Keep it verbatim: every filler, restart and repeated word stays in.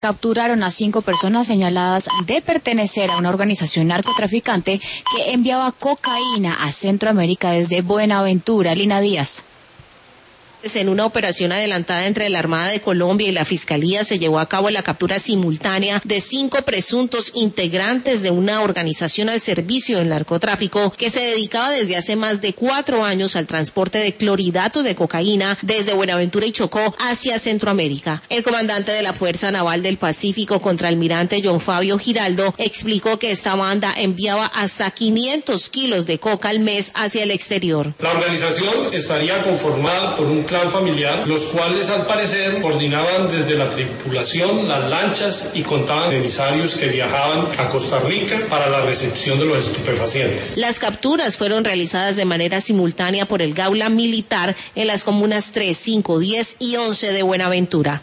capturaron a cinco personas señaladas de pertenecer a una organización narcotraficante que enviaba cocaína a Centroamérica desde Buenaventura. Lina Díaz. En una operación adelantada entre la Armada de Colombia y la Fiscalía se llevó a cabo la captura simultánea de cinco presuntos integrantes de una organización al servicio del narcotráfico que se dedicaba desde hace más de cuatro años al transporte de clorhidrato de cocaína desde Buenaventura y Chocó hacia Centroamérica. El comandante de la Fuerza Naval del Pacífico, contraalmirante John Fabio Giraldo, explicó que esta banda enviaba hasta quinientos kilos de coca al mes hacia el exterior. La organización estaría conformada por un clan familiar, los cuales al parecer coordinaban desde la tripulación, las lanchas y contaban emisarios que viajaban a Costa Rica para la recepción de los estupefacientes. Las capturas fueron realizadas de manera simultánea por el Gaula Militar en las comunas tres, cinco, diez y once de Buenaventura.